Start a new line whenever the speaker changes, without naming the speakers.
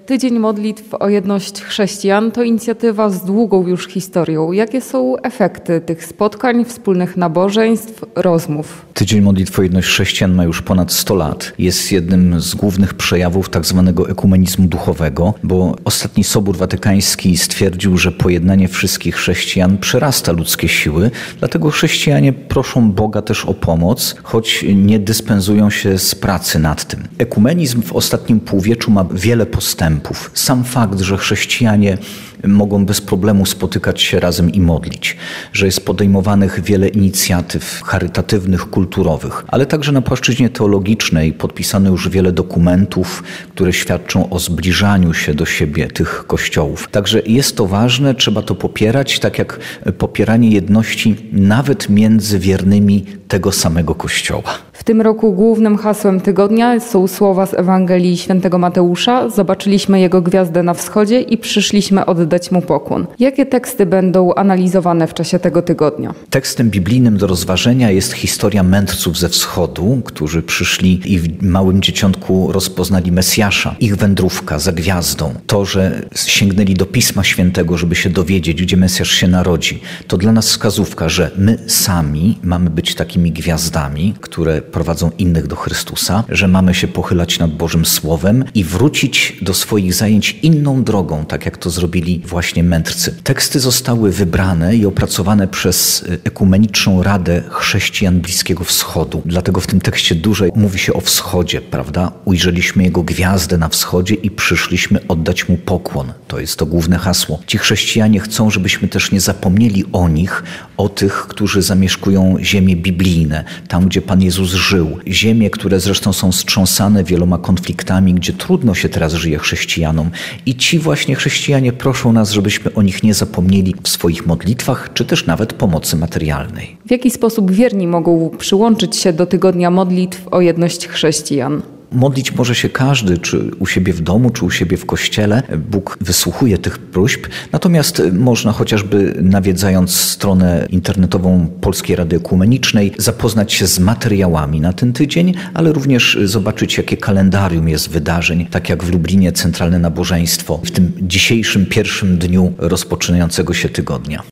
Tydzień Modlitw o Jedność Chrześcijan to inicjatywa z długą już historią. Jakie są efekty tych spotkań, wspólnych nabożeństw, rozmów?
Tydzień Modlitw o Jedność Chrześcijan ma już ponad 100 lat. Jest jednym z głównych przejawów tak zwanego ekumenizmu duchowego, bo ostatni Sobór Watykański stwierdził, że pojednanie wszystkich chrześcijan przerasta ludzkie siły, dlatego chrześcijanie proszą Boga też o pomoc, choć nie dyspensują się z pracy nad tym. Ekumenizm w ostatnim półwieczu ma wiele postępów. Sam fakt, że chrześcijanie mogą bez problemu spotykać się razem i modlić, że jest podejmowanych wiele inicjatyw charytatywnych, kulturowych, ale także na płaszczyźnie teologicznej podpisano już wiele dokumentów, które świadczą o zbliżaniu się do siebie tych kościołów. Także jest to ważne, trzeba to popierać, tak jak popieranie jedności nawet między wiernymi tego samego Kościoła.
W tym roku głównym hasłem tygodnia są słowa z Ewangelii Świętego Mateusza. Zobaczyliśmy Jego gwiazdę na wschodzie i przyszliśmy oddać Mu pokłon. Jakie teksty będą analizowane w czasie tego tygodnia?
Tekstem biblijnym do rozważenia jest historia mędrców ze wschodu, którzy przyszli i w małym dzieciątku rozpoznali Mesjasza. Ich wędrówka za gwiazdą, to, że sięgnęli do Pisma Świętego, żeby się dowiedzieć, gdzie Mesjasz się narodzi, to dla nas wskazówka, że my sami mamy być takimi gwiazdami, które prowadzą innych do Chrystusa, że mamy się pochylać nad Bożym Słowem i wrócić do swoich zajęć inną drogą, tak jak to zrobili właśnie mędrcy. Teksty zostały wybrane i opracowane przez Ekumeniczną Radę Chrześcijan Bliskiego Wschodu. Dlatego w tym tekście dużo mówi się o wschodzie, prawda? Ujrzeliśmy Jego gwiazdę na wschodzie i przyszliśmy oddać Mu pokłon. To jest to główne hasło. Ci chrześcijanie chcą, żebyśmy też nie zapomnieli o nich, o tych, którzy zamieszkują ziemie biblijne, tam gdzie Pan Jezus żył. Ziemie, które zresztą są wstrząsane wieloma konfliktami, gdzie trudno się teraz żyje chrześcijanom. I ci właśnie chrześcijanie proszą nas, żebyśmy o nich nie zapomnieli w swoich modlitwach, czy też nawet pomocy materialnej.
W jaki sposób wierni mogą przyłączyć się do tygodnia modlitw o jedność chrześcijan?
Modlić może się każdy, czy u siebie w domu, czy u siebie w kościele. Bóg wysłuchuje tych próśb. Natomiast można chociażby nawiedzając stronę internetową Polskiej Rady Ekumenicznej zapoznać się z materiałami na ten tydzień, ale również zobaczyć, jakie kalendarium jest wydarzeń, tak jak w Lublinie Centralne Nabożeństwo w tym dzisiejszym pierwszym dniu rozpoczynającego się tygodnia.